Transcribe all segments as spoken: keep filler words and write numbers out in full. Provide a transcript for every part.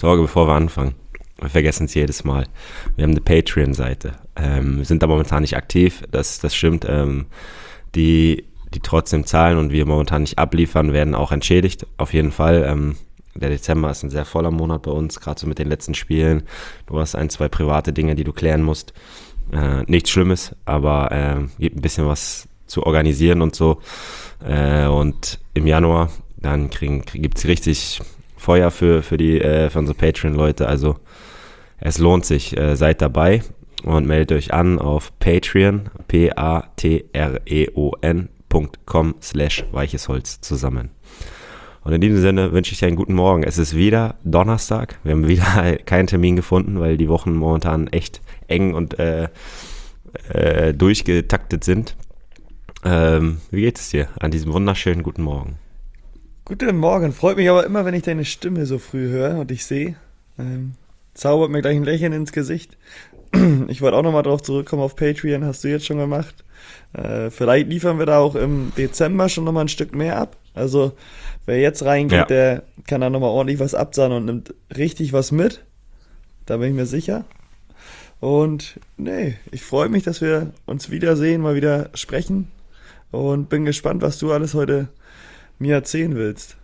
Torge, bevor wir anfangen, wir vergessen es jedes Mal. Wir haben eine Patreon-Seite. Ähm, wir sind da momentan nicht aktiv, das, das stimmt. Ähm, die, die trotzdem zahlen und wir momentan nicht abliefern, werden auch entschädigt, auf jeden Fall. Ähm, der Dezember ist ein sehr voller Monat bei uns, gerade so mit den letzten Spielen. Du hast ein, zwei private Dinge, die du klären musst. Äh, nichts Schlimmes, aber äh, gibt ein bisschen was zu organisieren und so. Äh, und im Januar, dann kriegen, krieg, gibt es richtig Feuer für, für, die, äh, für unsere Patreon-Leute. Also es lohnt sich, äh, seid dabei und meldet euch an auf Patreon, P-A-T-R-E-O-N Punkt com slash weiches Holz zusammen. Und in diesem Sinne wünsche ich dir einen guten Morgen. Es ist wieder Donnerstag. Wir haben wieder keinen Termin gefunden, weil die Wochen momentan echt eng und äh, äh, durchgetaktet sind. Ähm, wie geht es dir an diesem wunderschönen guten Morgen? Guten Morgen. Freut mich aber immer, wenn ich deine Stimme so früh höre und dich sehe. Ähm, zaubert mir gleich ein Lächeln ins Gesicht. Ich wollte auch nochmal drauf zurückkommen auf Patreon. Hast du jetzt schon gemacht. Äh, vielleicht liefern wir da auch im Dezember schon nochmal ein Stück mehr ab. Also wer jetzt reingeht, ja, der kann da nochmal ordentlich was absahnen und nimmt richtig was mit. Da bin ich mir sicher. Und nee, ich freue mich, dass wir uns wiedersehen, mal wieder sprechen. Und bin gespannt, was du alles heute mir erzählen willst.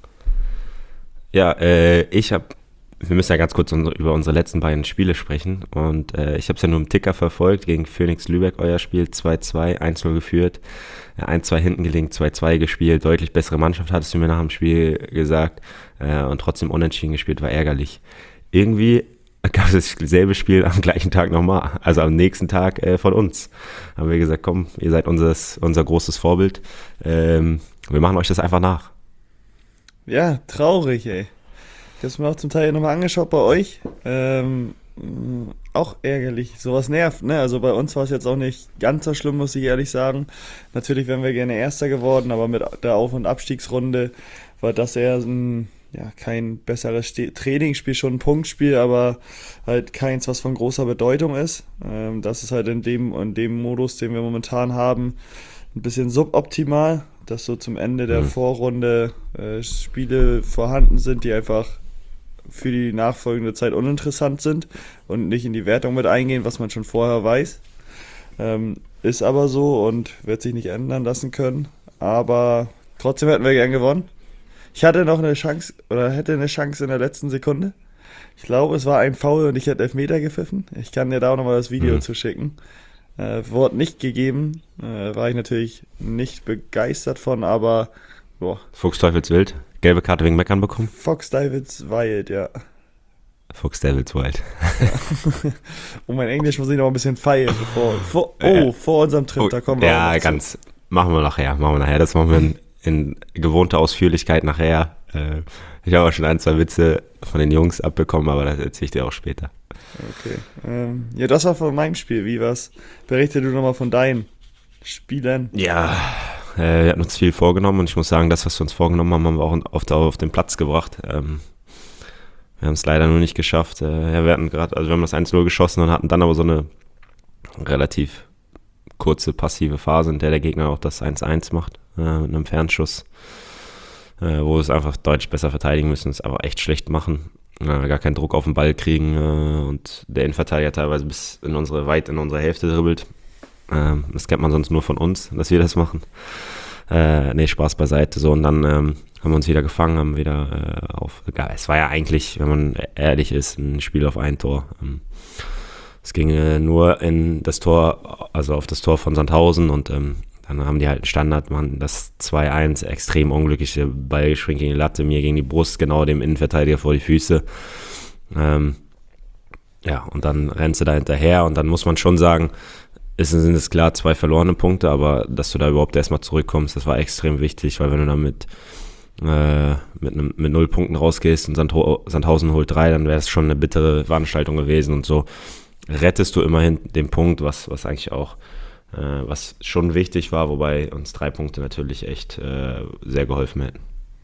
Ja, äh, ich habe, wir müssen ja ganz kurz unsere, über unsere letzten beiden Spiele sprechen. Und äh, ich habe es ja nur im Ticker verfolgt, gegen Phoenix Lübeck, euer Spiel, zwei zwei, eins null geführt. eins zwei hinten gelegen, zwei zwei gespielt, deutlich bessere Mannschaft, hattest du mir nach dem Spiel gesagt, äh, und trotzdem unentschieden gespielt, war ärgerlich. Irgendwie gab es dasselbe Spiel am gleichen Tag nochmal, also am nächsten Tag äh, von uns. Haben wir gesagt, komm, ihr seid unseres, unser großes Vorbild, ähm, wir machen euch das einfach nach. Ja, traurig, ey. Ich habe es mir auch zum Teil nochmal angeschaut bei euch. Ähm, auch ärgerlich. Sowas nervt, ne? Also bei uns war es jetzt auch nicht ganz so schlimm, muss ich ehrlich sagen. Natürlich wären wir gerne Erster geworden, aber mit der Auf- und Abstiegsrunde war das eher ein, ja, kein besseres Ste- Trainingsspiel, schon ein Punktspiel, aber halt keins, was von großer Bedeutung ist. Ähm, das ist halt in dem, in dem Modus, den wir momentan haben, ein bisschen suboptimal, dass so zum Ende der mhm. Vorrunde äh, Spiele vorhanden sind, die einfach für die nachfolgende Zeit uninteressant sind und nicht in die Wertung mit eingehen, was man schon vorher weiß. Ähm, ist aber so und wird sich nicht ändern lassen können. Aber trotzdem hätten wir gern gewonnen. Ich hatte noch eine Chance, oder hätte eine Chance in der letzten Sekunde. Ich glaube, es war ein Foul und ich hätte Elfmeter gepfiffen. Ich kann dir da auch nochmal das Video mhm. zuschicken. Äh, Wort nicht gegeben. Äh, war ich natürlich nicht begeistert von, aber boah. Fuchs Teufelswild. Gelbe Karte wegen Meckern bekommen? Fox Davids Wild, ja. Fox Davids Wild. Ja. Und mein Englisch muss ich noch ein bisschen feilen. Bevor, vor, oh, ja. vor unserem Trip, oh, da kommen wir ja, auch noch ganz. zu. Machen wir nachher, machen wir nachher. Das machen wir in, in gewohnter Ausführlichkeit nachher. Äh, ich habe auch schon ein, zwei Witze von den Jungs abbekommen, aber das erzähle ich dir auch später. Okay. Ähm, ja, das war von meinem Spiel. Wie war's? Berichte du nochmal von deinen Spielen. Ja, äh, wir hatten uns viel vorgenommen und ich muss sagen, das, was wir uns vorgenommen haben, haben wir auch auf, auf den Platz gebracht. Ähm, wir haben es leider nur nicht geschafft. Äh, ja, wir hatten gerade, also wir haben das eins null geschossen und hatten dann aber so eine relativ kurze passive Phase, in der der Gegner auch das eins eins macht, äh, mit einem Fernschuss, äh, wo wir es einfach deutlich besser verteidigen müssen, es aber echt schlecht machen. Äh, gar keinen Druck auf den Ball kriegen äh, und der Innenverteidiger teilweise bis in unsere, weit in unsere Hälfte dribbelt. Ähm, das kennt man sonst nur von uns, dass wir das machen. Äh, nee, Spaß beiseite. So, und dann ähm, haben wir uns wieder gefangen, haben wieder äh, auf. Ja, es war ja eigentlich, wenn man ehrlich ist, ein Spiel auf ein Tor. Ähm, es ging äh, nur in das Tor, also auf das Tor von Sandhausen und ähm, dann haben die halt einen Standard, man, das zwei eins, extrem unglückliche Ball schwingt gegen die Latte, mir gegen die Brust, genau dem Innenverteidiger vor die Füße. Ähm, ja, und dann rennst du da hinterher und dann muss man schon sagen, es sind es klar zwei verlorene Punkte, aber dass du da überhaupt erstmal zurückkommst, das war extrem wichtig, weil wenn du da mit, äh, mit, einem, mit null Punkten rausgehst und Sandho- Sandhausen holt drei, dann wäre es schon eine bittere Veranstaltung gewesen und so rettest du immerhin den Punkt, was, was eigentlich auch äh, was schon wichtig war, wobei uns drei Punkte natürlich echt äh, sehr geholfen hätten.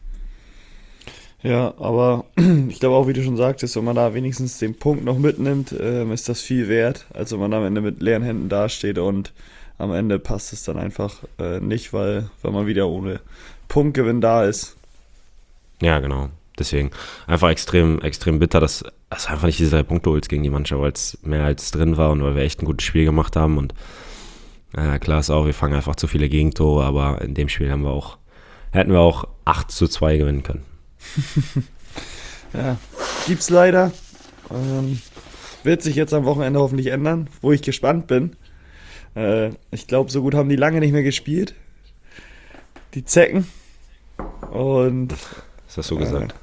Ja, aber ich glaube auch, wie du schon sagtest, wenn man da wenigstens den Punkt noch mitnimmt, ähm, ist das viel wert, als wenn man am Ende mit leeren Händen dasteht und am Ende passt es dann einfach äh, nicht, weil, weil man wieder ohne Punktgewinn da ist. Ja, genau. deswegen einfach extrem, extrem bitter, dass es einfach nicht diese drei Punkte holst gegen die Mannschaft, weil es mehr als drin war und weil wir echt ein gutes Spiel gemacht haben. Und äh, klar ist auch, wir fangen einfach zu viele Gegentore, aber in dem Spiel haben wir auch, hätten wir auch acht zu zwei gewinnen können. Ja, gibt's leider. Ähm, wird sich jetzt am Wochenende hoffentlich ändern, wo ich gespannt bin. Äh, ich glaube, so gut haben die lange nicht mehr gespielt. Die Zecken. Und Was hast du gesagt?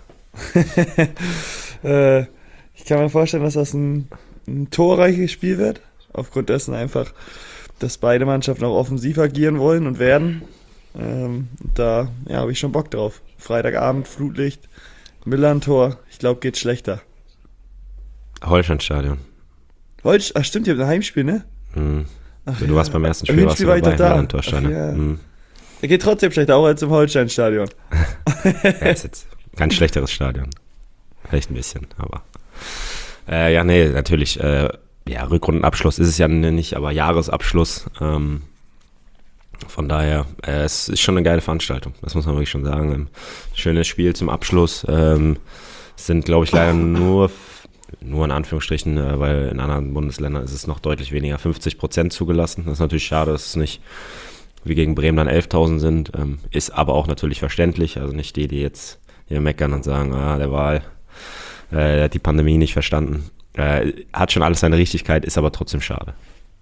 äh, ich kann mir vorstellen, dass das ein, ein torreiches Spiel wird. Aufgrund dessen einfach, dass beide Mannschaften auch offensiv agieren wollen und werden. Ähm, da ja, habe ich schon Bock drauf. Freitagabend, Flutlicht, Millern-Tor. Ich glaube, geht schlechter. Holsteinstadion. Holst, ach stimmt, ihr habt ein Heimspiel, ne? Mhm. Ach, Du ja. warst beim ersten Im Spiel, warst du Hinspiel war ich dabei, doch da. Millantor-Stadion. Ach, ja. Mhm. Er geht trotzdem schlechter, auch als im Holsteinstadion. Ja, ist jetzt kein schlechteres Stadion. Vielleicht ein bisschen, aber. Äh, ja, nee, natürlich. Äh, ja, Rückrundenabschluss ist es ja nicht, aber Jahresabschluss. Ähm, von daher, äh, es ist schon eine geile Veranstaltung. Das muss man wirklich schon sagen. Ähm, schönes Spiel zum Abschluss. Ähm, es sind, glaube ich, leider nur, nur in Anführungsstrichen, äh, weil in anderen Bundesländern ist es noch deutlich weniger, fünfzig Prozent zugelassen. Das ist natürlich schade, dass es nicht wie gegen Bremen dann elftausend sind. Ähm, ist aber auch natürlich verständlich. Also nicht die, die jetzt hier meckern und sagen, ah, der Wahl, äh, der hat die Pandemie nicht verstanden. Äh, hat schon alles seine Richtigkeit, ist aber trotzdem schade.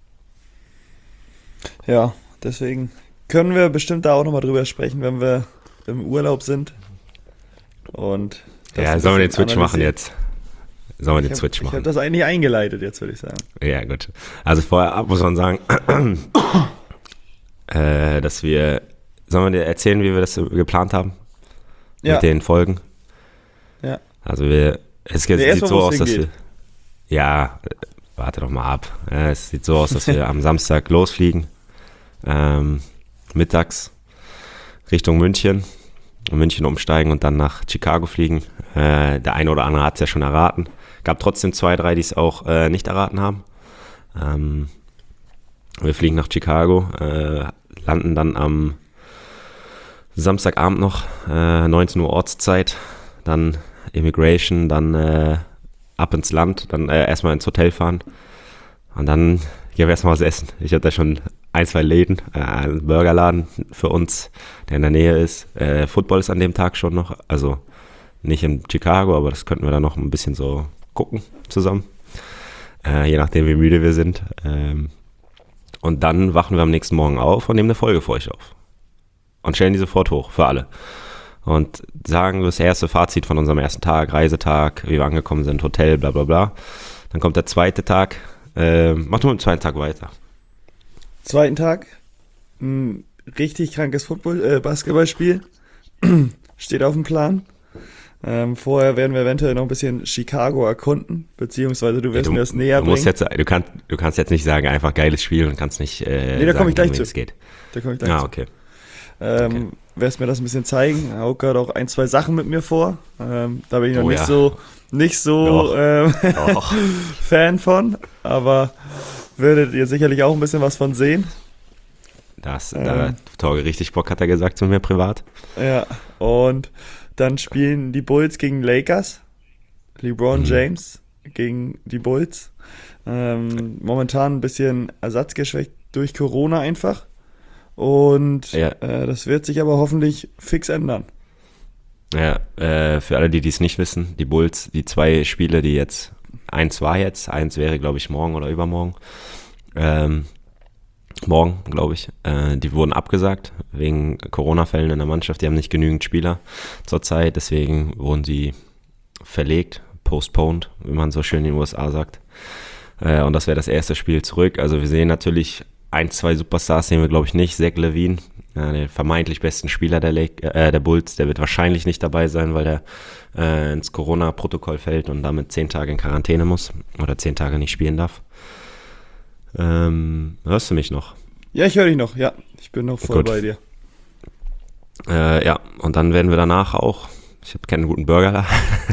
Ja, deswegen können wir bestimmt da auch nochmal drüber sprechen, wenn wir im Urlaub sind. Und das Ja, ein sollen wir den bisschen Switch machen analysieren. jetzt? Sollen wir den Ich hab- Switch Ich habe machen? das eigentlich eingeleitet jetzt, würde ich sagen. Ja, gut. Also vorher muss man sagen, äh, dass wir, sollen wir dir erzählen, wie wir das geplant haben? Ja. Mit den Folgen? Ja. Also wir, es geht- Nee, sieht erstmal, so wo es aus, dass wir, hingeht. ja, äh, warte doch mal ab. Äh, es sieht so aus, dass wir am Samstag losfliegen, ähm, mittags Richtung München, in München umsteigen und dann nach Chicago fliegen. Äh, der eine oder andere hat es ja schon erraten. Gab trotzdem zwei, drei, die es auch äh, nicht erraten haben. Ähm, wir fliegen nach Chicago, äh, landen dann am Samstagabend noch, äh, neunzehn Uhr Ortszeit, dann Immigration, dann äh, ab ins Land, dann äh, erstmal ins Hotel fahren und dann gehen wir erstmal was essen. Ich habe da schon ein, zwei Läden, äh, einen Burgerladen für uns, der in der Nähe ist. Äh, Football ist an dem Tag schon noch, also nicht in Chicago, aber das könnten wir dann noch ein bisschen so gucken zusammen, äh, je nachdem wie müde wir sind. Ähm, und dann wachen wir am nächsten Morgen auf und nehmen eine Folge für euch auf. Und stellen die sofort hoch, für alle. Und sagen das erste Fazit von unserem ersten Tag, Reisetag, wie wir angekommen sind, Hotel, bla bla bla. Dann kommt der zweite Tag. Äh, mach du mit dem zweiten Tag weiter. Zweiten Tag, ein richtig krankes Football, äh, Basketballspiel steht auf dem Plan. Ähm, vorher werden wir eventuell noch ein bisschen Chicago erkunden, beziehungsweise du wirst du, mir das näher du, musst bringen. jetzt, du, kannst, du kannst jetzt nicht sagen, einfach geiles Spiel und kannst nicht äh, Nee, da komm sagen, ich gleich um wen zu. es geht. Da komme ich gleich Ja, zu. okay. Ähm, Okay. Wirst mir das ein bisschen zeigen. Hauk gerade auch ein, zwei Sachen mit mir vor. Ähm, da bin ich noch Oh nicht ja. so, nicht so Doch. ähm, Doch. Fan von, aber werdet ihr sicherlich auch ein bisschen was von sehen. Das, Ähm. da Torge richtig Bock, hat er gesagt zu mir privat. Ja, und dann spielen die Bulls gegen Lakers. LeBron Mhm. James gegen die Bulls. Ähm, momentan ein bisschen ersatzgeschwächt durch Corona einfach. Und Ja. äh, das wird sich aber hoffentlich fix ändern. Ja, äh, für alle, die dies nicht wissen, die Bulls, die zwei Spiele, die jetzt, eins war jetzt, eins wäre, glaube ich, morgen oder übermorgen. Ähm, morgen, glaube ich. Äh, die wurden abgesagt wegen Corona-Fällen in der Mannschaft. Die haben nicht genügend Spieler zurzeit, deswegen wurden sie verlegt, postponed, wie man so schön in den U S A sagt. Äh, und das wäre das erste Spiel zurück. Also wir sehen natürlich ein, zwei Superstars sehen wir, glaube ich, nicht. Zach LaVine, äh, den vermeintlich besten Spieler der, Lake, äh, der Bulls, der wird wahrscheinlich nicht dabei sein, weil der äh, ins Corona-Protokoll fällt und damit zehn Tage in Quarantäne muss oder zehn Tage nicht spielen darf. Ähm, hörst du mich noch? Ja, ich höre dich noch. Ja, ich bin noch voll Gut. bei dir. Äh, ja, und dann werden wir danach auch, ich habe keinen guten Burger da.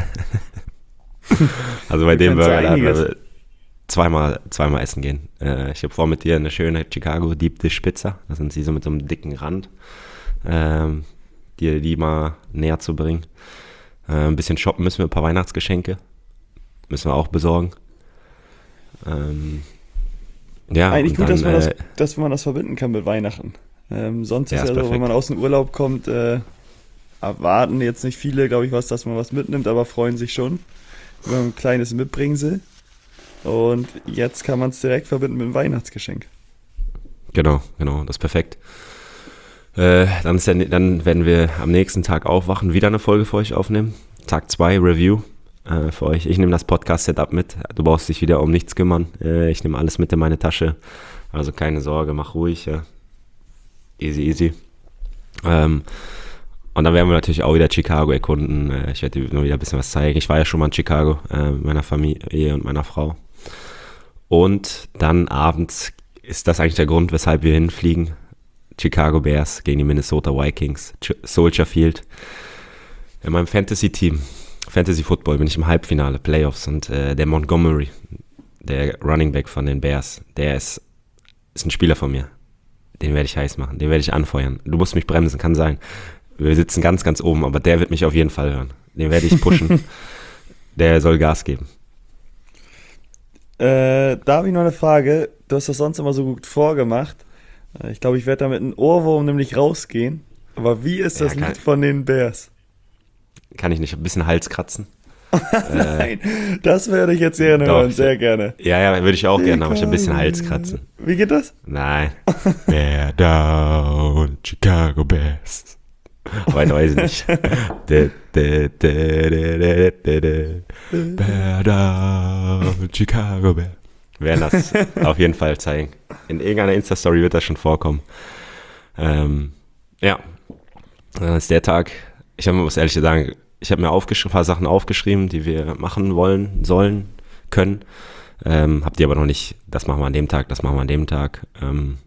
Also bei Du dem kannst ja Burger werden einiges. wir zweimal, zweimal essen gehen. Äh, ich habe vor mit dir eine schöne Chicago Deep Dish Pizza. Das sind sie so mit so einem dicken Rand, ähm, dir die mal näher zu bringen. Äh, ein bisschen shoppen müssen wir, ein paar Weihnachtsgeschenke müssen wir auch besorgen. Ähm, ja, Eigentlich und gut, dann, dass man, das, äh, dass man das verbinden kann mit Weihnachten. Ähm, sonst Ja, ist ist ja so, wenn perfekt. man aus dem Urlaub kommt, äh, erwarten jetzt nicht viele, glaube ich, was, dass man was mitnimmt, aber freuen sich schon über ein kleines Mitbringsel. Und jetzt kann man es direkt verbinden mit einem Weihnachtsgeschenk. Genau, genau, das ist perfekt. Äh, dann, ist der, dann werden wir am nächsten Tag aufwachen, wieder eine Folge für euch aufnehmen. Tag zwei Review äh, für euch. Ich nehme das Podcast-Setup mit. Du brauchst dich wieder um nichts kümmern. Äh, ich nehme alles mit in meine Tasche. Also keine Sorge, mach ruhig. Ja. Easy, easy. Ähm, und dann werden wir natürlich auch wieder Chicago erkunden. Äh, ich werde dir nur wieder ein bisschen was zeigen. Ich war ja schon mal in Chicago äh, mit meiner Familie und meiner Frau. Und dann abends ist das eigentlich der Grund, weshalb wir hinfliegen. Chicago Bears gegen die Minnesota Vikings, Ch- Soldier Field. In meinem Fantasy-Team, Fantasy Football, bin ich im Halbfinale, Playoffs. Und äh, der Montgomery, der Running Back von den Bears, der ist, ist ein Spieler von mir. Den werde ich heiß machen, den werde ich anfeuern. Du musst mich bremsen, kann sein. Wir sitzen ganz, ganz oben, aber der wird mich auf jeden Fall hören. Den werde ich pushen. Der soll Gas geben. Äh, da habe ich noch eine Frage. Du hast das sonst immer so gut vorgemacht. Äh, Ich glaube, ich werde da mit einem Ohrwurm nämlich rausgehen. Aber wie ist das Ja, kann- Lied von den Bears? Kann ich nicht ein bisschen Hals kratzen? Nein, das werde ich jetzt gerne Doch, hören, ich- sehr gerne. Ja, ja, würde ich auch gerne, aber ich ein bisschen Hals kratzen. Wie geht das? Nein. Bear down, Chicago Bears. Weiter weiß ich nicht. Da, da, da, da, da, da, da. Bear down, Chicago Bears. Wir werden das auf jeden Fall zeigen. In irgendeiner Insta-Story wird das schon vorkommen. Ähm, ja, dann ist der Tag. Ich habe mir was ehrlich zu sagen, ich habe mir aufgeschrieben, ein paar Sachen aufgeschrieben, die wir machen wollen, sollen, können. Ähm, habt ihr aber noch nicht, das machen wir an dem Tag, das machen wir an dem Tag. Ähm,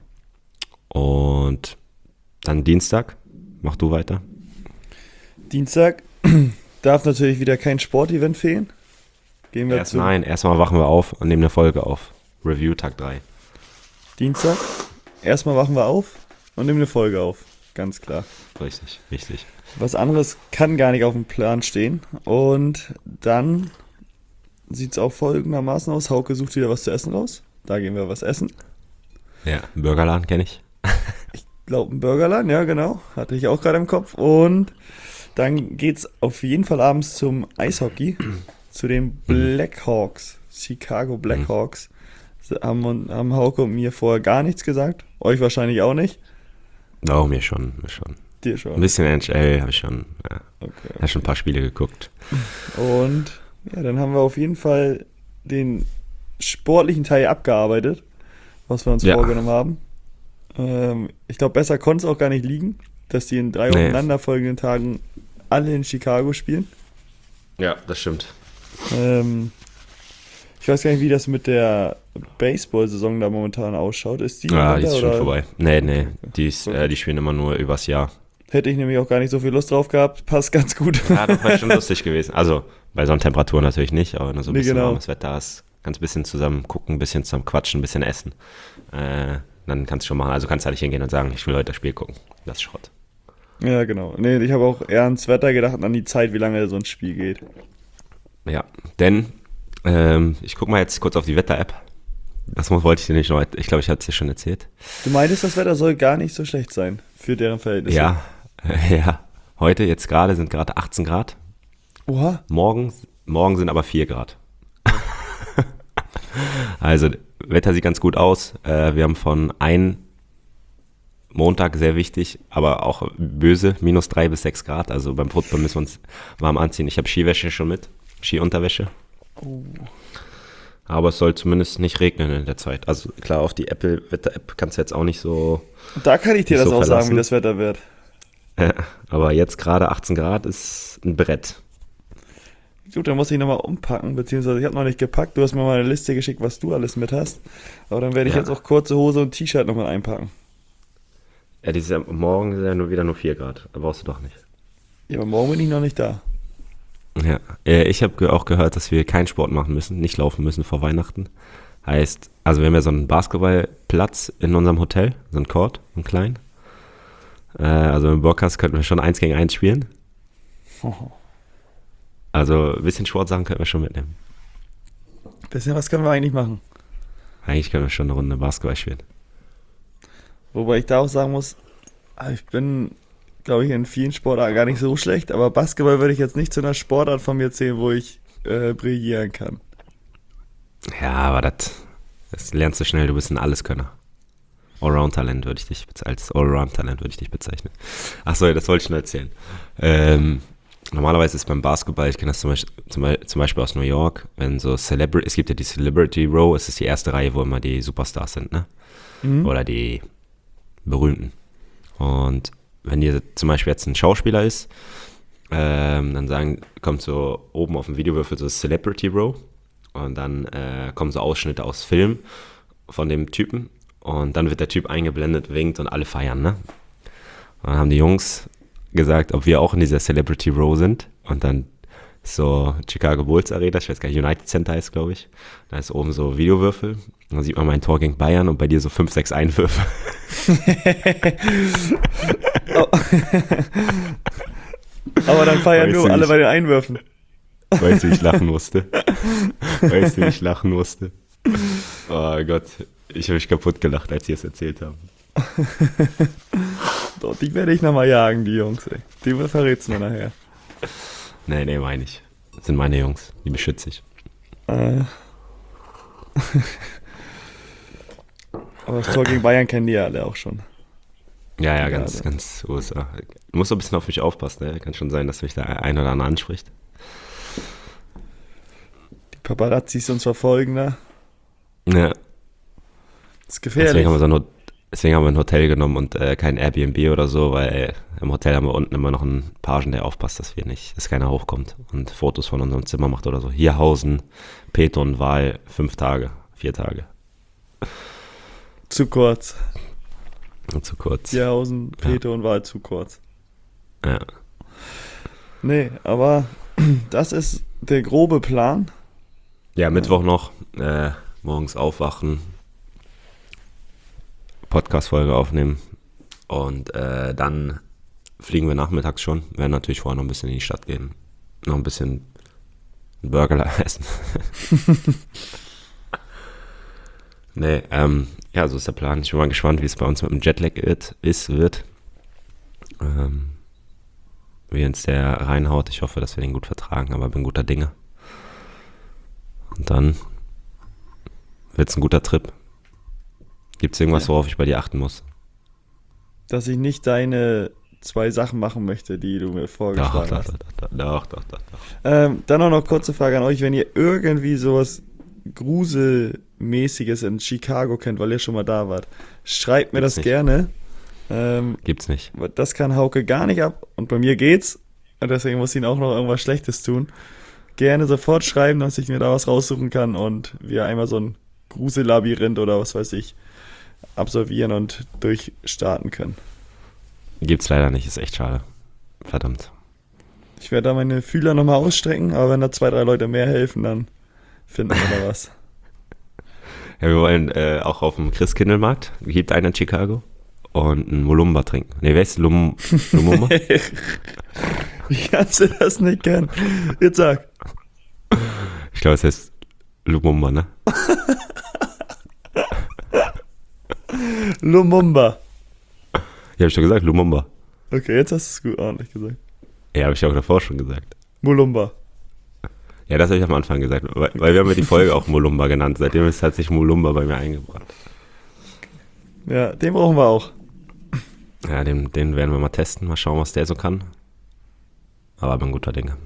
und dann Dienstag, mach du weiter. Dienstag darf natürlich wieder kein Sportevent fehlen. Gehen wir Erst, zu nein, erstmal wachen wir auf und nehmen eine Folge auf. Review Tag drei. Dienstag. Erstmal wachen wir auf und nehmen eine Folge auf. Ganz klar. Richtig, richtig. Was anderes kann gar nicht auf dem Plan stehen. Und dann sieht es auch folgendermaßen aus. Hauke sucht wieder was zu essen raus. Da gehen wir was essen. Ja, Burgerladen kenne ich. Glaub ein Burgerladen, ja genau. Hatte ich auch gerade im Kopf. Und dann geht's auf jeden Fall abends zum Eishockey. Zu den Blackhawks. Chicago Blackhawks. Sie Haben, haben Hauke und mir vorher gar nichts gesagt. Euch wahrscheinlich auch nicht. Oh, mir schon, mir schon. Dir Ein schon. bisschen N H L habe ich schon, ja, Okay. hab schon ein paar Spiele geguckt. Und ja, dann haben wir auf jeden Fall den sportlichen Teil abgearbeitet, was wir uns Ja. vorgenommen haben. Ähm, ich glaube, besser konnte es auch gar nicht liegen, dass die in drei Nee. aufeinanderfolgenden Tagen alle in Chicago spielen. Ja, das stimmt. Ähm, ich weiß gar nicht, wie das mit der Baseball-Saison da momentan ausschaut. Ist die, Ja, im die Winter ist schon oder? vorbei. Nee, nee, die, ist, äh, die spielen immer nur übers Jahr. Hätte ich nämlich auch gar nicht so viel Lust drauf gehabt. Passt ganz gut. Ja, das wäre schon lustig gewesen. Also, bei Sonnentemperaturen natürlich nicht, aber wenn so ein Nee, bisschen genau. warmes Wetter ist, kannst ein bisschen zusammen gucken, ein bisschen zusammen quatschen, ein bisschen essen. Äh, dann kannst du schon machen. Also kannst du halt nicht hingehen und sagen, ich will heute das Spiel gucken. Das ist Schrott. Ja, genau. Nee, ich habe auch eher ans Wetter gedacht und an die Zeit, wie lange so ein Spiel geht. Ja, denn ähm, ich gucke mal jetzt kurz auf die Wetter-App. Das muss, wollte ich dir nicht noch, ich glaube, ich hatte es dir schon erzählt. Du meintest, das Wetter soll gar nicht so schlecht sein für deren Verhältnisse. Ja, ja. Heute, jetzt gerade, sind gerade achtzehn Grad. Oha. Morgen, morgen sind aber vier Grad. Also, Wetter sieht ganz gut aus. Äh, wir haben von ein Montag, sehr wichtig, aber auch böse, minus drei bis sechs Grad. Also beim Football müssen wir uns warm anziehen. Ich habe Skiwäsche schon mit, Skiunterwäsche. Oh. Aber es soll zumindest nicht regnen in der Zeit. Also klar, auf die Apple-Wetter-App kannst du jetzt auch nicht so... Da kann ich dir Nicht das so auch sagen, verlassen. wie das Wetter wird. Äh, aber jetzt gerade achtzehn Grad ist ein Brett. Gut, dann muss ich nochmal umpacken, beziehungsweise ich habe noch nicht gepackt. Du hast mir mal eine Liste geschickt, was du alles mit hast. Aber dann werde ich Ja. jetzt auch kurze Hose und T-Shirt nochmal einpacken. Ja, dieses Jahr, morgen ist ja nur wieder nur vier Grad. Da brauchst du doch nicht. Ja, aber morgen bin ich noch nicht da. Ja, äh, ich habe ge- auch gehört, dass wir keinen Sport machen müssen, nicht laufen müssen vor Weihnachten. Heißt, also wir haben ja so einen Basketballplatz in unserem Hotel, so einen Court, einen kleinen. Äh, also im Bock hast, könnten wir schon eins gegen eins spielen. Oh. Also ein bisschen Sportsachen können wir schon mitnehmen. Bisschen was können wir eigentlich machen. Eigentlich können wir schon eine Runde Basketball spielen. Wobei ich da auch sagen muss, ich bin, glaube ich, in vielen Sportarten gar nicht so schlecht, aber Basketball würde ich jetzt nicht zu einer Sportart von mir zählen, wo ich äh, brillieren kann. Ja, aber das, das lernst du schnell, du bist ein Alleskönner. Allround-Talent würde ich dich als Allround-Talent würde ich dich bezeichnen. Achso, das wollte ich nur erzählen. Ähm, normalerweise ist beim Basketball, ich kenne das zum Beispiel, zum, zum Beispiel aus New York, wenn so Celebrity, es gibt ja die Celebrity Row, es ist die erste Reihe, wo immer die Superstars sind, ne? Mhm. Oder die Berühmten. Und wenn hier zum Beispiel jetzt ein Schauspieler ist, ähm, dann sagen, kommt so oben auf dem Videowürfel so Celebrity Row und dann äh, kommen so Ausschnitte aus Film von dem Typen und dann wird der Typ eingeblendet, winkt und alle feiern, ne? Und dann haben die Jungs gesagt, ob wir auch in dieser Celebrity Row sind und dann so Chicago Bulls Arena, ich weiß gar nicht, United Center heißt, glaube ich. Da ist oben so Videowürfel. Und dann sieht man mein Tor gegen Bayern und bei dir so fünf, sechs Einwürfe. Oh. Aber dann feiern Weißt nur du, alle ich, bei den Einwürfen. Weißt du, wie ich lachen musste? Weißt du, wie ich lachen musste? Oh Gott, ich habe mich kaputt gelacht, als sie es erzählt haben. Doch, die werde ich nochmal jagen, die Jungs, ey. Die verrätst du mir nachher. Nee, nee, meine ich. Das sind meine Jungs, die beschütze ich. Äh. Aber das Tor gegen Bayern kennen die ja alle auch schon. Ja, ja, ganz, ja, ganz U S A. Du musst so ein bisschen auf mich aufpassen, ne? Kann schon sein, dass mich da ein oder andere anspricht. Die Paparazzis uns verfolgen, ne? Ja. Das ist gefährlich. Deswegen haben wir, so ein, deswegen haben wir ein Hotel genommen und äh, kein Airbnb oder so, weil ey, im Hotel haben wir unten immer noch einen Pagen, der aufpasst, dass wir nicht, dass keiner hochkommt und Fotos von unserem Zimmer macht oder so. Hier Hausen, Peter und Wahl, fünf Tage, vier Tage. Zu kurz. Und zu kurz. Hierhausen, Peter ja. und Wahl zu kurz. Ja. Nee, aber das ist der grobe Plan. Ja, Mittwoch noch, äh, morgens aufwachen, Podcast-Folge aufnehmen und äh, dann fliegen wir nachmittags schon. Wir werden natürlich vorher noch ein bisschen in die Stadt gehen, noch ein bisschen einen Burger essen. Nee, ähm, ja, so ist der Plan. Ich bin mal gespannt, wie es bei uns mit dem Jetlag wird, ist, wird. Ähm, wie uns der reinhaut. Ich hoffe, dass wir den gut vertragen, aber bin guter Dinge. Und dann wird es ein guter Trip. Gibt es irgendwas, ja. worauf ich bei dir achten muss? Dass ich nicht deine zwei Sachen machen möchte, die du mir vorgeschlagen doch, hast. Doch, doch, doch, doch, doch, doch. Ähm, dann auch noch kurze Frage an euch, wenn ihr irgendwie sowas Gruselmäßiges in Chicago kennt, weil ihr schon mal da wart, schreibt mir Gibt's das nicht. gerne. Ähm, Gibt's nicht. Das kann Hauke gar nicht ab und bei mir geht's und deswegen muss ich ihn auch noch irgendwas Schlechtes tun. Gerne sofort schreiben, dass ich mir da was raussuchen kann und wir einmal so ein Grusellabyrinth oder was weiß ich absolvieren und durchstarten können. Gibt's leider nicht, ist echt schade. Verdammt. Ich werde da meine Fühler nochmal ausstrecken, aber wenn da zwei, drei Leute mehr helfen, dann finden wir da was. Ja, wir wollen äh, auch auf dem Christkindlmarkt, gibt einen in Chicago, und einen Molumba trinken. Ne, wer ist Lum, Lumumba? Wie kannst du das nicht kennen? Jetzt sag. Ich glaube, es heißt Lumumba, ne? Lumumba. Ja, hab ich doch gesagt, Lumumba. Okay, jetzt hast du es gut ordentlich gesagt. Ja, habe ich auch davor schon gesagt. Mulumba. Ja, das habe ich am Anfang gesagt, weil, weil wir haben ja die Folge auch Molumba genannt. Seitdem ist, hat sich Molumba bei mir eingebracht. Ja, den brauchen wir auch. Ja, den, den werden wir mal testen, mal schauen, was der so kann. Aber bin guter Dinge.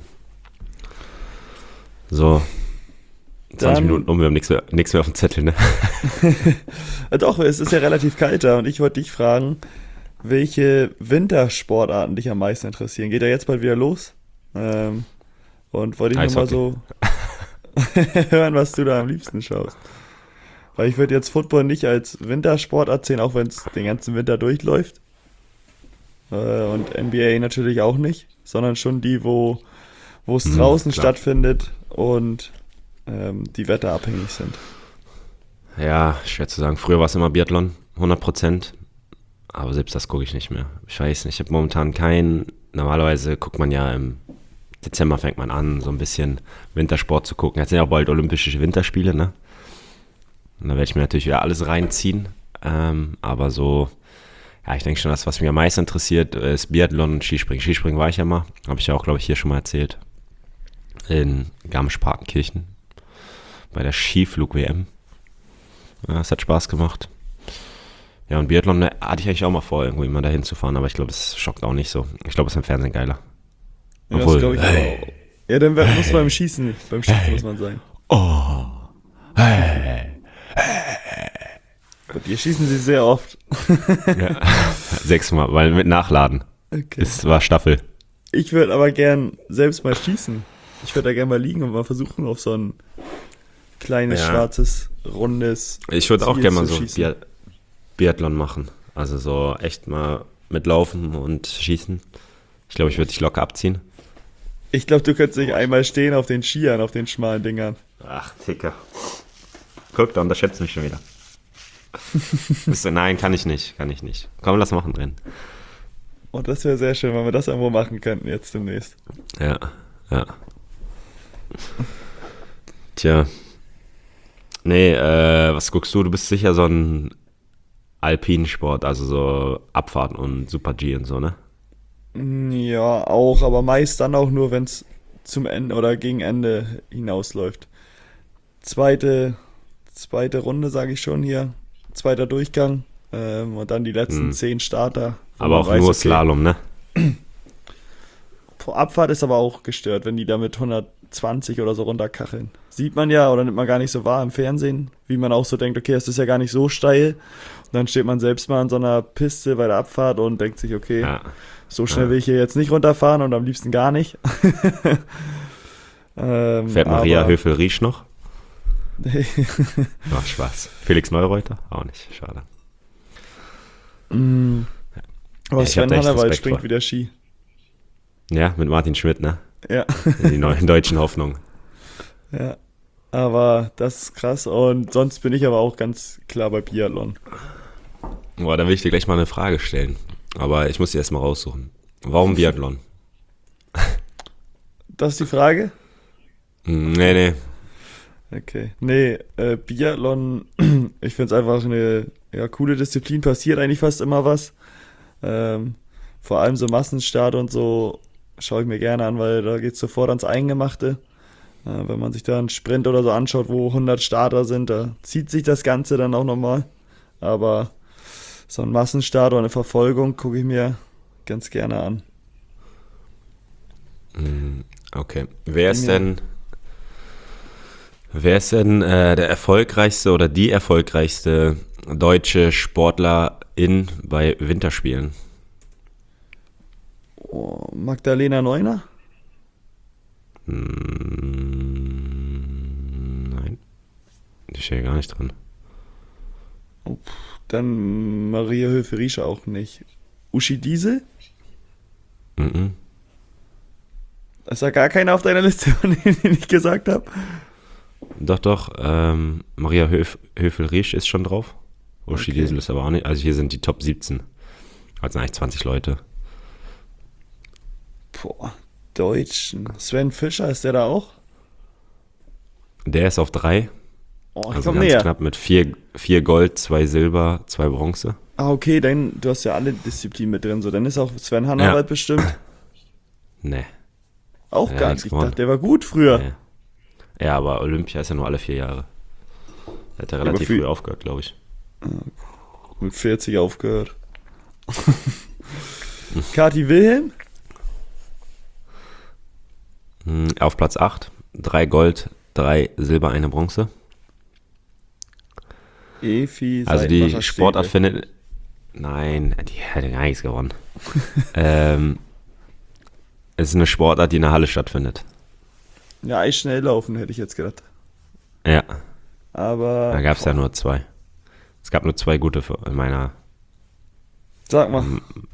So, zwanzig Dann, Minuten um, wir haben nichts mehr, nichts mehr auf dem Zettel, ne? Doch, es ist ja relativ kalt da und ich wollte dich fragen, welche Wintersportarten dich am meisten interessieren. Geht ja jetzt bald wieder los? Ähm, und wollte ich nur mal so hören, was du da am liebsten schaust. Weil ich würde jetzt Football nicht als Wintersportart sehen, auch wenn es den ganzen Winter durchläuft. Äh, und N B A natürlich auch nicht, sondern schon die, wo wo es draußen klar. stattfindet und ähm, die wetterabhängig sind. Ja, schwer zu sagen. Früher war es immer Biathlon, hundert Prozent. Aber selbst das gucke ich nicht mehr. Ich weiß nicht, ich habe momentan keinen. Normalerweise guckt man ja im Dezember fängt man an, so ein bisschen Wintersport zu gucken. Jetzt sind ja auch bald Olympische Winterspiele, ne? Und da werde ich mir natürlich wieder alles reinziehen. Ähm, aber so, ja, ich denke schon, das, was mich am meisten interessiert, ist Biathlon und Skispringen. Skispringen war ich ja mal, habe ich ja auch, glaube ich, hier schon mal erzählt. In Garmisch-Partenkirchen bei der Skiflug-W M. Ja, das hat Spaß gemacht. Ja, und Biathlon ne, hatte ich eigentlich auch mal vor, irgendwie mal dahin zu fahren, aber ich glaube, es schockt auch nicht so. Ich glaube, es ist im Fernsehen geiler. Ja, Obwohl, das glaube ich hey, auch. Ja, dann hey, muss beim Schießen, beim Schießen hey, muss man sein. oh, hey. Bei dir schießen sie sehr oft. Ja, sechsmal, weil mit Nachladen. Okay. Es war Staffel. Ich würde aber gern selbst mal schießen. Ich würde da gerne mal liegen und mal versuchen, auf so ein kleines, Ja. schwarzes, rundes Ich würde auch Ziel gerne mal zu so schießen. Bi- Biathlon machen. Also so echt mal mitlaufen und schießen. Ich glaube, ich würde dich locker abziehen. Ich glaube, du könntest nicht einmal stehen auf den Skiern, auf den schmalen Dingern. Ach, Ticker. Guck, da unterschätzt mich schon wieder. Bist du- Nein, kann ich nicht, kann ich nicht. Komm, lass machen drin. Und das wäre sehr schön, wenn wir das irgendwo machen könnten jetzt demnächst. Ja, ja. Tja. Nee, äh, was guckst du? Du bist sicher so ein Alpinsport, also so Abfahrten und Super-G und so, ne? Ja, auch, aber meist dann auch nur, wenn es zum Ende oder gegen Ende hinausläuft. Zweite, zweite Runde, sage ich schon hier. Zweiter Durchgang. Ähm, und dann die letzten Hm. zehn Starter. wo Aber man auch weiß, nur okay, Slalom, ne? Boah, Abfahrt ist aber auch gestört, wenn die da mit hundertzwanzig oder so runterkacheln. Sieht man ja oder nimmt man gar nicht so wahr im Fernsehen, wie man auch so denkt, okay, es ist ja gar nicht so steil. Und dann steht man selbst mal an so einer Piste bei der Abfahrt und denkt sich, okay, Ja. so schnell Ja. will ich hier jetzt nicht runterfahren und am liebsten gar nicht. ähm, Fährt Maria aber- Höfel-Riesch noch? Ach, Spaß. Felix Neureuter? Auch nicht, schade. Mm. Aber Ja, ich hab Sven da echt Hannawald Respekt springt vor. wieder Ski. Ja, mit Martin Schmidt, ne? Ja, Die neuen deutschen Hoffnungen. ja. Aber das ist krass und sonst bin ich aber auch ganz klar bei Biathlon. Boah, da will ich dir gleich mal eine Frage stellen. Aber ich muss die erstmal raussuchen. Warum Biathlon? Das ist die Frage? Hm, Nee, nee. Okay. Nee, äh, Biathlon, ich finde es einfach eine ja, coole Disziplin, passiert eigentlich fast immer was. Ähm, vor allem so Massenstart und so schaue ich mir gerne an, weil da geht es sofort ans Eingemachte. Äh, wenn man sich da einen Sprint oder so anschaut, wo hundert Starter sind, da zieht sich das Ganze dann auch nochmal. Aber so ein Massenstart oder eine Verfolgung gucke ich mir ganz gerne an. Hm, Okay. Wer ist Ja. denn, wer ist denn äh, der erfolgreichste oder die erfolgreichste deutsche Sportlerin bei Winterspielen? Oh, Magdalena Neuner? Hm, Nein. Die steht gar nicht drin. Dann Maria Höferisch auch nicht. Uschi Diesel? Mhm. Ist da gar keiner auf deiner Liste, von denen ich gesagt habe? Doch, doch. Ähm, Maria Höf Höfel-Riesch ist schon drauf. Uschi Okay. Diesel ist aber auch nicht. Also hier sind die Top siebzehn. Also sind eigentlich zwanzig Leute. Boah, Deutschen. Sven Fischer, ist der da auch? Der ist auf drei. Oh, ich Also komm ganz näher. knapp mit vier, vier Gold, zwei Silber, zwei Bronze. Ah, okay, dann, du hast ja alle Disziplinen mit drin. So, dann ist auch Sven Hannawald Ja. bestimmt. Nee. Auch Ja, gar nix nicht. Ich gewonnen. dachte, der war gut früher. nee. Ja, aber Olympia ist ja nur alle vier Jahre. Der hat ja aber relativ für- früh aufgehört, glaube ich. Mit vierzig aufgehört. Kati Wilhelm? Hm, Auf Platz acht. Drei Gold, drei Silber, eine Bronze. Efi Also die Seitenbacher Sportart Stäbe. findet. Nein, die hätte gar nichts gewonnen. ähm, es ist eine Sportart, die in der Halle stattfindet. Ja, Eisschnell laufen, hätte ich jetzt gedacht. Ja, Aber. da gab es ja nur zwei. Es gab nur zwei gute für- in meiner Sag mal.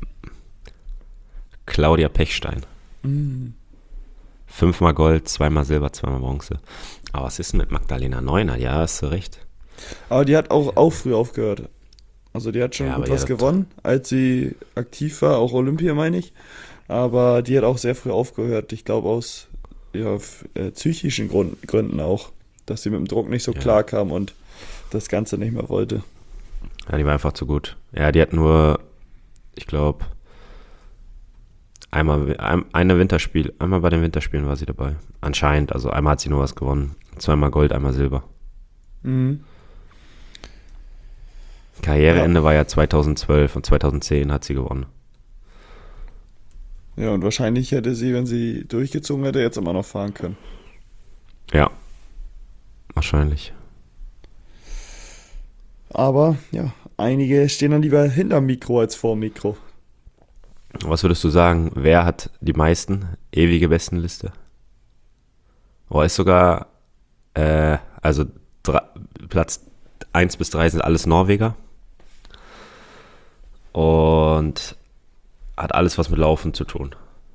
Claudia Pechstein. Mm. Fünfmal Gold, zweimal Silber, zweimal Bronze. Aber was ist denn mit Magdalena Neuner? Ja, hast du recht. Aber die hat auch, auch früh aufgehört. Also die hat schon Ja, gut aber was die hat- gewonnen, als sie aktiv war, auch Olympia meine ich. Aber die hat auch sehr früh aufgehört. Ich glaube aus ja, f- äh, psychischen Grund, Gründen auch, dass sie mit dem Druck nicht so Ja. klar kam und das Ganze nicht mehr wollte. Ja, die war einfach zu gut. Ja, die hat nur, ich glaube, einmal ein, eine Winterspiel, einmal bei den Winterspielen war sie dabei. Anscheinend, also einmal hat sie nur was gewonnen. Zweimal Gold, einmal Silber. Mhm. Karriereende war ja zweitausendzwölf und zweitausendzehn hat sie gewonnen. Ja, und wahrscheinlich hätte sie, wenn sie durchgezogen hätte, jetzt immer noch fahren können. Ja, wahrscheinlich. Aber ja, einige stehen dann lieber hinterm Mikro als vor dem Mikro. Was würdest du sagen, wer hat die meisten ewige Bestenliste? Oh, ist sogar, äh, also drei, Platz eins bis drei sind alles Norweger. Und hat alles was mit Laufen zu tun.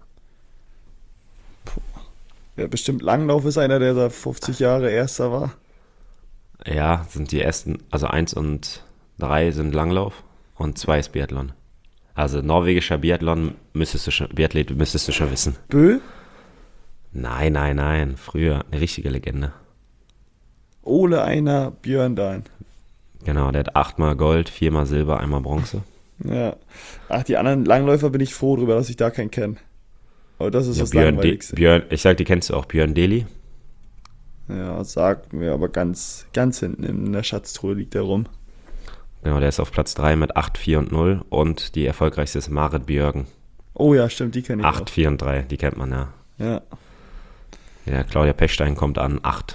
Ja, bestimmt Langlauf ist einer, der da fünfzig Jahre Erster war. Ja, sind die ersten, also eins und drei sind Langlauf und zwei ist Biathlon. Also norwegischer Biathlon müsstest du schon, Biathlet müsstest du schon wissen. Bö? Nein, nein, nein, früher eine richtige Legende. Ole Einar Björndalen. Genau, der hat achtmal Gold, viermal Silber, einmal Bronze. Ja. Ach, die anderen Langläufer bin ich froh drüber, dass ich da keinen kenne. Aber das ist Ja, das Björn, De Langweiligste. Björn, ich sag, die kennst du auch, Björn Deli. Ja, sagt mir, aber ganz, ganz hinten in der Schatztruhe liegt er rum. Genau, der ist auf Platz drei mit acht, vier und null. Und die erfolgreichste ist Marit Björgen. Oh ja, stimmt, die kenne ich acht, vier und drei, die kennt man ja. auch. Ja. Ja, Claudia Pechstein kommt an acht.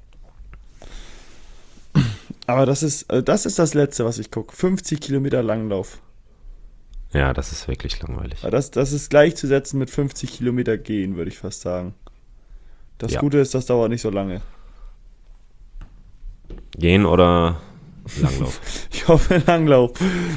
Aber das ist, äh, das ist das Letzte, was ich gucke. fünfzig Kilometer Langlauf. Ja, das ist wirklich langweilig. Aber Das, das ist gleichzusetzen mit fünfzig Kilometer gehen, würde ich fast sagen. Das Ja. Gute ist, das dauert nicht so lange. Gehen oder Langlauf? Ich hoffe Langlauf.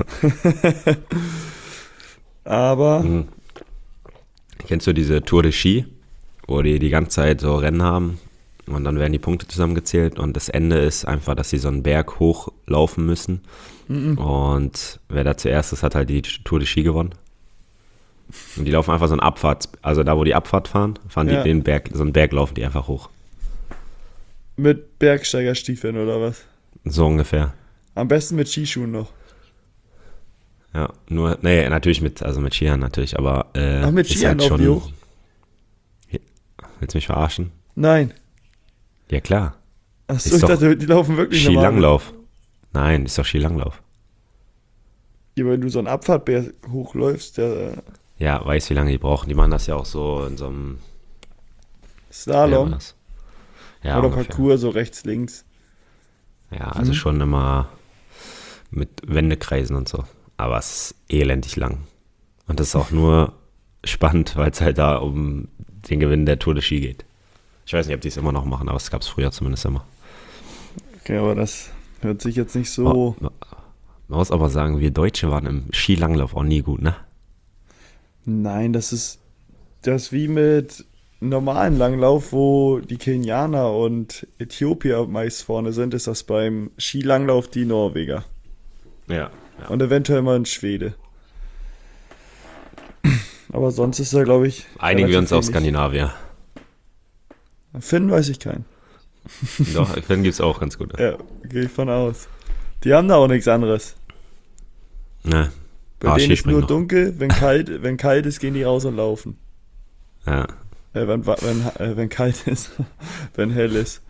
Aber Mhm. Kennst du diese Tour de Ski, wo die die ganze Zeit so Rennen haben und dann werden die Punkte zusammengezählt und das Ende ist einfach, dass sie so einen Berg hochlaufen müssen und wer da zuerst ist, hat halt die Tour de Ski gewonnen. Und die laufen einfach so einen Abfahrt, also da, wo die Abfahrt fahren, fahren Ja. die den Berg, so einen Berg laufen die einfach hoch. mit Bergsteigerstiefeln oder was? So ungefähr. Am besten mit Skischuhen noch. Ja, nur, nee, natürlich mit, also mit Skiern natürlich, aber äh, Ach, mit ist Skiern halt laufen die schon. hoch? Willst du mich verarschen? Nein. Ja, klar. Achso, Ist ich doch dachte, die laufen wirklich normal. Skilanglauf. Nein, ist doch Skilanglauf. Ja, wenn du so einen Abfahrtberg hochläufst, der Ja, weiß, wie lange die brauchen. Die machen das ja auch so in so einem wie nennt man Slalom das? Ja, oder ungefähr. Parcours, so rechts, links. Ja, also Mhm. schon immer mit Wendekreisen und so. Aber es ist elendig lang. Und das ist auch nur spannend, weil es halt da um den Gewinn der Tour de Ski geht. Ich weiß nicht, ob die es immer noch machen, aber es gab es früher zumindest immer. Okay, aber das hört sich jetzt nicht Oh, so. man muss aber sagen, wir Deutsche waren im Skilanglauf auch nie gut, ne? Nein, das ist das ist wie mit normalen Langlauf, wo die Kenianer und Äthiopier meist vorne sind, ist das beim Skilanglauf die Norweger. Ja. ja. Und eventuell mal ein Schwede. Aber sonst ist er, glaube ich. Einigen wir uns auf relativ Skandinavier. ähnlich. Finn weiß ich keinen. Doch, Finn gibt es auch ganz gut. Ja, gehe ich von aus. Die haben da auch nichts anderes. Ne. Bei Ah, denen ist Skispringen nur noch. dunkel, wenn kalt, wenn kalt ist, gehen die raus und laufen. Ja. Äh, wenn, wa- wenn, äh, wenn kalt ist, wenn hell ist.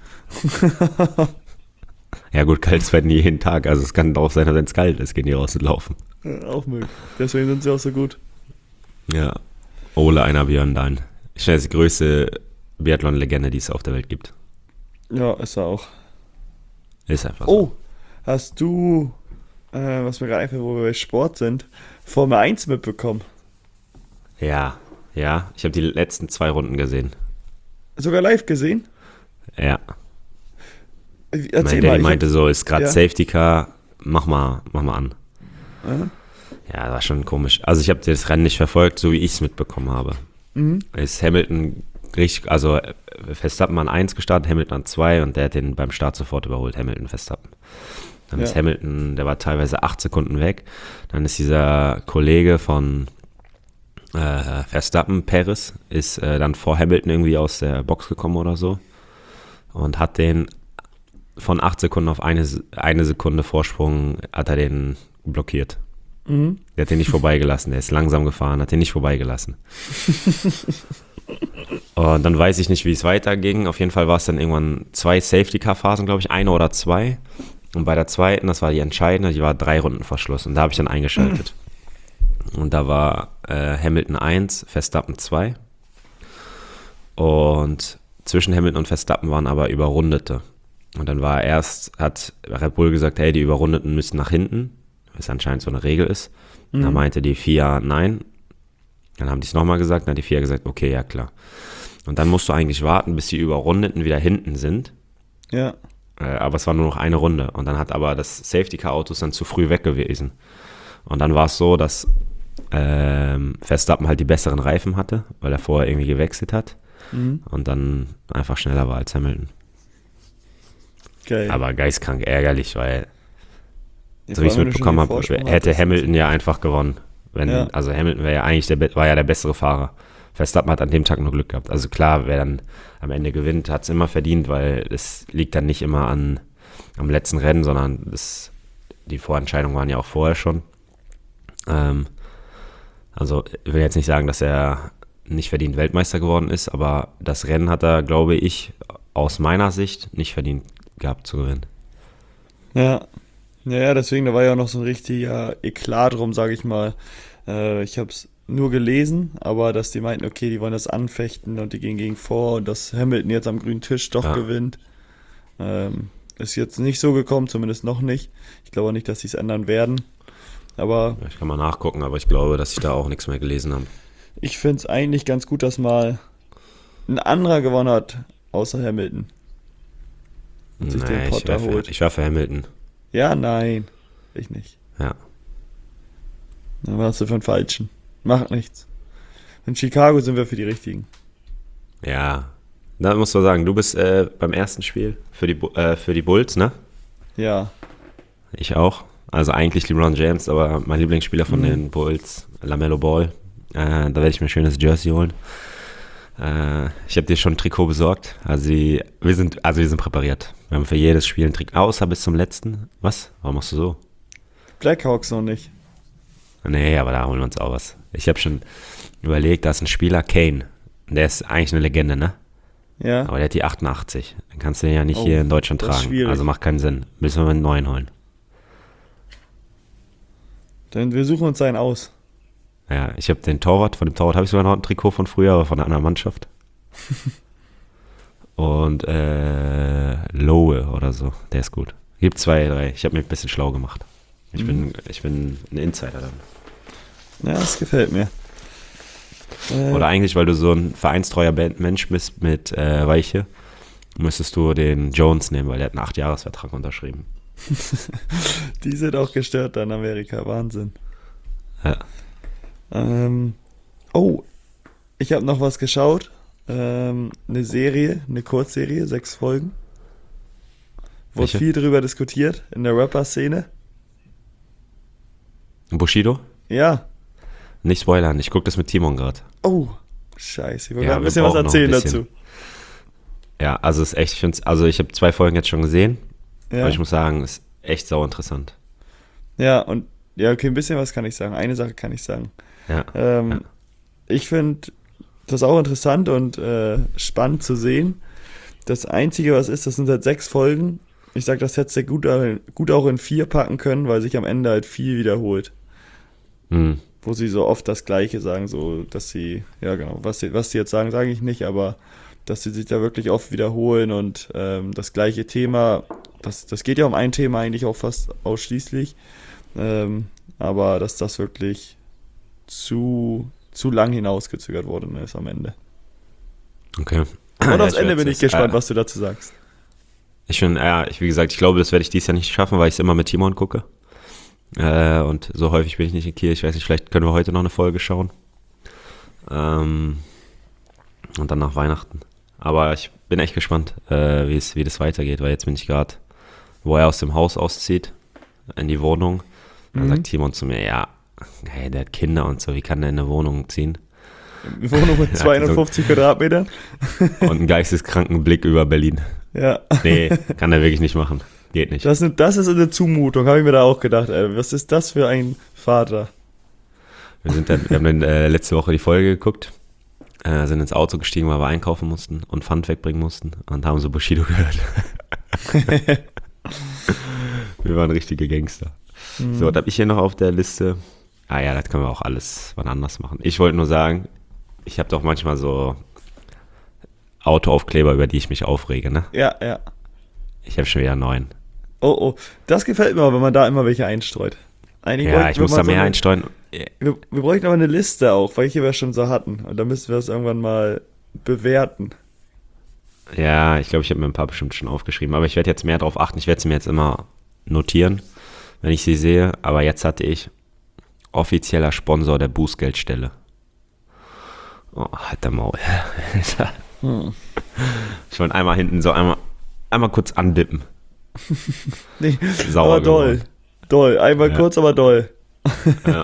Ja gut, kalt ist nie jeden Tag. Also es kann auch sein, wenn es kalt ist, gehen die raus und laufen. Ja, auch möglich. Deswegen sind sie auch so gut. Ja. Ole Einar Björndalen. Ich finde, das ist die größte Biathlon-Legende, die es auf der Welt gibt. Ja, ist er auch. Ist einfach so. Oh, hast du, äh, was mir gerade einfällt, wo wir bei Sport sind, Formel eins mitbekommen? Ja, ja. Ich habe die letzten zwei Runden gesehen. Sogar live gesehen? Ja. Äh, Mein Erzähl Daddy mal. ich meinte hab- so, ist gerade ja. Safety Car, mach mal, mach mal an. Aha. Ja, das war schon komisch. Also ich habe das Rennen nicht verfolgt, so wie ich es mitbekommen habe. Mhm. Ist Hamilton richtig, also äh, Verstappen an eins gestartet, Hamilton an zwei und der hat den beim Start sofort überholt, Hamilton Verstappen. Dann Ja. ist Hamilton, der war teilweise acht Sekunden weg. Dann ist dieser Kollege von Äh, Verstappen, Perez, ist äh, dann vor Hamilton irgendwie aus der Box gekommen oder so und hat den von acht Sekunden auf eine, eine Sekunde Vorsprung hat er den blockiert. Mhm. Der hat den nicht vorbeigelassen, der ist langsam gefahren, hat den nicht vorbeigelassen. Und dann weiß ich nicht, wie es weiterging. Auf jeden Fall war es dann irgendwann zwei Safety-Car-Phasen, glaube ich, eine oder zwei. Und bei der zweiten, das war die entscheidende, die war drei Runden Verschluss. Und da habe ich dann eingeschaltet. Und da war äh, Hamilton eins, Verstappen zwei. Und zwischen Hamilton und Verstappen waren aber Überrundete. Und dann war erst, hat Red Bull gesagt, hey, die Überrundeten müssen nach hinten, was anscheinend so eine Regel ist. Mhm. Da meinte die F I A nein. Dann haben die es nochmal gesagt, dann hat die F I A gesagt, okay, ja klar. Und dann musst du eigentlich warten, bis die Überrundeten wieder hinten sind. Ja. Äh, aber es war nur noch eine Runde. Und dann hat aber das Safety-Car-Auto dann zu früh weg gewesen. Und dann war es so, dass ähm, Verstappen halt die besseren Reifen hatte, weil er vorher irgendwie gewechselt hat. Mhm. Und dann einfach schneller war als Hamilton. Geil. Aber geistkrank ärgerlich, weil, Ja, so wie ich es vor allem, wenn du schon mitbekommen den habe, Vorsprung hätte hattest. Hamilton ja einfach gewonnen. Wenn, Ja. Also Hamilton wäre ja eigentlich der, be- war ja der bessere Fahrer. Verstappen hat an dem Tag nur Glück gehabt. Also klar, wer dann am Ende gewinnt, hat es immer verdient, weil es liegt dann nicht immer an, am letzten Rennen, sondern das, die Vorentscheidungen waren ja auch vorher schon. Ähm, also ich will jetzt nicht sagen, dass er nicht verdient Weltmeister geworden ist, aber das Rennen hat er, glaube ich, aus meiner Sicht nicht verdient gehabt zu gewinnen. Ja. Ja, ja, deswegen, da war ja auch noch so ein richtiger Eklat drum, sage ich mal. Äh, ich habe es nur gelesen, aber dass die meinten, okay, die wollen das anfechten und die gehen gegen vor und dass Hamilton jetzt am grünen Tisch doch Ja. gewinnt. Ähm, ist jetzt nicht so gekommen, zumindest noch nicht. Ich glaube nicht, dass sie es ändern werden. Aber Ich kann mal nachgucken, aber ich glaube, dass ich da auch nichts mehr gelesen habe. ich finde es eigentlich ganz gut, dass mal ein anderer gewonnen hat, außer Hamilton. Und sich den Nee, ich Potter war, für, holt. ich war für Hamilton. Ja, nein. Ich nicht. Ja. Dann warst du für den Falschen. Macht nichts. In Chicago sind wir für die Richtigen. Ja. Da musst du sagen, du bist äh, beim ersten Spiel für die, Bu- äh, für die Bulls, ne? Ja. Ich auch. Also eigentlich LeBron James, aber mein Lieblingsspieler von Mhm. den Bulls, LaMelo Ball. Äh, da werde ich mir ein schönes Jersey holen. Äh, ich habe dir schon ein Trikot besorgt. Also, die, wir sind, also wir sind präpariert. Wir haben für jedes Spiel ein Trikot, außer bis zum letzten. Was? Warum machst du so? Blackhawks noch nicht. Nee, aber da holen wir uns auch was. Ich habe schon überlegt, da ist ein Spieler, Kane. Der ist eigentlich eine Legende, ne? Ja. Aber der hat die achtundachtzig. Dann kannst du den ja nicht Oh, hier in Deutschland das ist tragen. schwierig. Also macht keinen Sinn. Müssen wir einen neuen holen. Dann wir suchen uns einen aus. Ja, ich habe den Torwart, von dem Torwart habe ich sogar noch ein Trikot von früher, aber von einer anderen Mannschaft. Und äh, Lowe oder so, der ist gut. Gibt zwei, drei. Ich habe mir ein bisschen schlau gemacht. Ich, Mhm. bin, ich bin ein Insider dann. Ja, das gefällt mir. Äh, Oder eigentlich, weil du so ein vereinstreuer Ben- Mensch bist mit äh, Weiche, müsstest du den Jones nehmen, weil der hat einen acht-Jahres-Vertrag unterschrieben. Die sind auch gestört da in Amerika. Wahnsinn. Ja. Ähm, oh, ich habe noch was geschaut. Ähm, eine Serie, eine Kurzserie, sechs Folgen. Wurde Welche? viel drüber diskutiert in der Rapper-Szene. Bushido? Ja. Nicht spoilern, ich gucke das mit Timon gerade. Oh, scheiße. Ich wollte Ja, gerade ein wir bisschen was brauchen noch erzählen ein bisschen. dazu. Ja, also es ist echt, ich find's, also ich habe zwei Folgen jetzt schon gesehen, Ja. aber ich muss sagen, es ist echt sau interessant. Ja, und ja, okay, ein bisschen was kann ich sagen. Eine Sache kann ich sagen. Ja. Ähm, Ja. Ich finde das auch interessant und äh, spannend zu sehen. Das Einzige, was ist, das sind halt sechs Folgen. Ich sag, das hätte gut, gut auch in vier packen können, weil sich am Ende halt viel wiederholt. Hm. Wo sie so oft das Gleiche sagen, so, dass sie, ja genau, was sie, was sie jetzt sagen, sage ich nicht, aber dass sie sich da wirklich oft wiederholen und ähm, das gleiche Thema, das, das geht ja um ein Thema eigentlich auch fast ausschließlich, ähm, aber dass das wirklich zu, zu lang hinausgezögert worden ist am Ende. Okay. Und Ja, aufs ich Ende werd's bin ich jetzt, gespannt, äh, was du dazu sagst. Ich bin, ja, ich, wie gesagt, ich glaube, das werde ich dieses Jahr nicht schaffen, weil ich es immer mit Timon gucke. Äh, und so häufig bin ich nicht in Kiel. Ich weiß nicht, vielleicht können wir heute noch eine Folge schauen. Ähm, und dann nach Weihnachten. Aber ich bin echt gespannt, äh, wie es, wie das weitergeht, weil jetzt bin ich gerade, wo er aus dem Haus auszieht, in die Wohnung. Dann Mhm. sagt Timon zu mir, ja, Hey, der hat Kinder und so, wie kann der in eine Wohnung ziehen? Eine Wohnung mit zweihundertfünfzig Quadratmetern. Und einen geisteskranken Blick über Berlin. Ja. Nee, kann er wirklich nicht machen. Geht nicht. Das, das ist eine Zumutung, habe ich mir da auch gedacht. Ey. Was ist das für ein Vater? Wir, sind dann, wir haben dann äh, letzte Woche die Folge geguckt, äh, sind ins Auto gestiegen, weil wir einkaufen mussten und Pfand wegbringen mussten und haben so Bushido gehört. Wir waren richtige Gangster. Mhm. So, was habe ich hier noch auf der Liste? Ah ja, das können wir auch alles wann anders machen. Ich wollte nur sagen, ich habe doch manchmal so Autoaufkleber, über die ich mich aufrege, ne? Ja, ja. Ich habe schon wieder neun. Oh, oh. Das gefällt mir, wenn man da immer welche einstreut. Eigentlich ja, bräuchten ich wir muss mal da so mehr eine- einsteuern. Wir, wir bräuchten aber eine Liste auch, welche wir schon so hatten. Und dann müssen wir das irgendwann mal bewerten. Ja, ich glaube, ich habe mir ein paar bestimmt schon aufgeschrieben. Aber ich werde jetzt mehr darauf achten. Ich werde sie mir jetzt immer notieren, wenn ich sie sehe. Aber jetzt hatte ich offizieller Sponsor der Bußgeldstelle. Oh, halt der Maul. Hm. Ich wollte einmal hinten so einmal, einmal kurz andippen. Nee, Sauer aber doll. geworden. Doll. Einmal Ja. kurz, aber doll. Ja.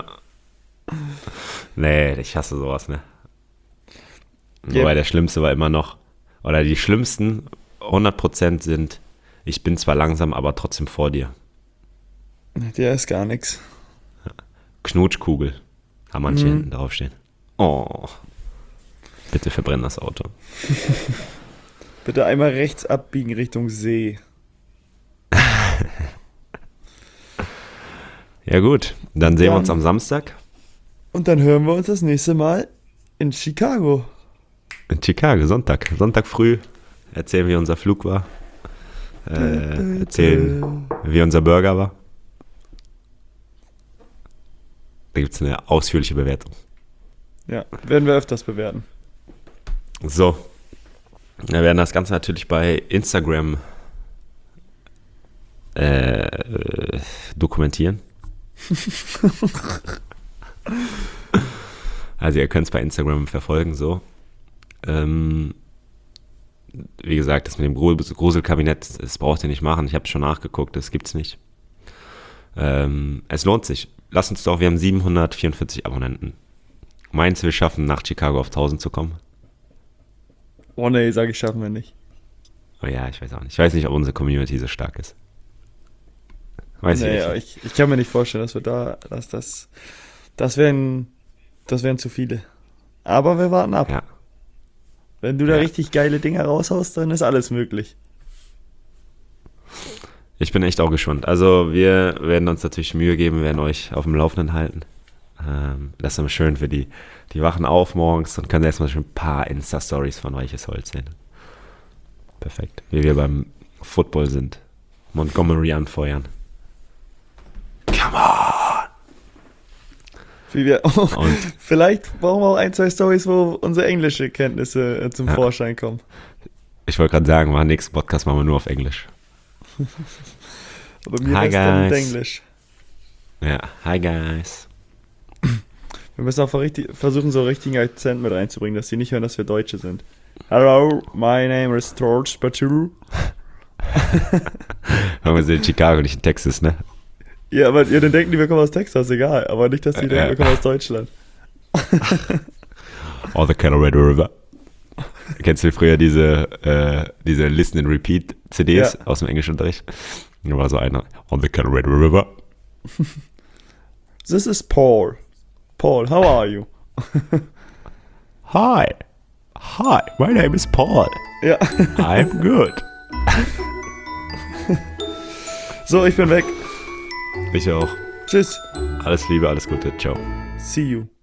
Nee, ich hasse sowas, ne? Ja. Wobei der Schlimmste war immer noch, oder die schlimmsten hundert Prozent sind, ich bin zwar langsam, aber trotzdem vor dir. Der ist gar nichts. Knutschkugel. Haben manche Mhm. hinten draufstehen. Oh. Bitte verbrenn das Auto. Bitte einmal rechts abbiegen Richtung See. Ja gut, dann sehen wir Dann- uns am Samstag Und dann hören wir uns das nächste Mal in Chicago. in Chicago, Sonntag. Sonntag früh erzählen, wie unser Flug war. Äh, erzählen, wie unser Burger war. Da gibt es eine ausführliche Bewertung. Ja, werden wir öfters bewerten. So, wir werden das Ganze natürlich bei Instagram äh, dokumentieren. Also ihr könnt es bei Instagram verfolgen, so. Ähm, wie gesagt, das mit dem Grusel- Gruselkabinett, das braucht ihr nicht machen. Ich habe schon nachgeguckt, das gibt's nicht. Ähm, es lohnt sich. Lasst uns doch, wir haben siebenhundertvierundvierzig Abonnenten. Meinst du, wir schaffen nach Chicago auf tausend zu kommen? Oh nee, sage ich, schaffen wir nicht. Oh ja, ich weiß auch nicht. Ich weiß nicht, ob unsere Community so stark ist. Weiß nee, ich ja, nicht. ich, ich kann mir nicht vorstellen, dass wir da, dass das, das wären, das wären zu viele. Aber wir warten ab. Ja. Wenn du da Ja. richtig geile Dinger raushaust, dann ist alles möglich. Ich bin echt auch gespannt. Also wir werden uns natürlich Mühe geben, werden euch auf dem Laufenden halten. Ähm, das ist immer schön für die, die wachen auf morgens und können erstmal schon ein paar Insta-Stories von Weiches Holz sehen. Perfekt. Wie wir beim Football sind. Montgomery anfeuern. Come on! Wie wir, oh, Und vielleicht brauchen wir auch ein, zwei Stories, wo unsere englische Kenntnisse äh, zum Ja. Vorschein kommen. ich wollte gerade sagen, machen nächsten Podcast machen wir nur auf Englisch. Aber mir Hi, ist dann guys. Englisch. Ja, hi guys. Wir müssen auch richtig, versuchen, so einen richtigen Akzent mit reinzubringen, dass sie nicht hören, dass wir Deutsche sind. Hello, my name is George Batu. Wir sind in Chicago, nicht in Texas, ne? Ja, aber ihr dann denken, die wir kommen aus Texas, egal. Aber nicht, dass die Äh, denken, wir äh. kommen aus Deutschland. Or the Colorado River. Kennst du früher diese, äh, diese Listen and Repeat C Ds Ja. aus dem Englischunterricht? Da war so einer. On the Colorado River. This is Paul. Paul, how are you? Hi. Hi, my name is Paul. Ja, I'm good. so, ich bin weg. Ich auch. Tschüss. Alles Liebe, alles Gute. Ciao. See you.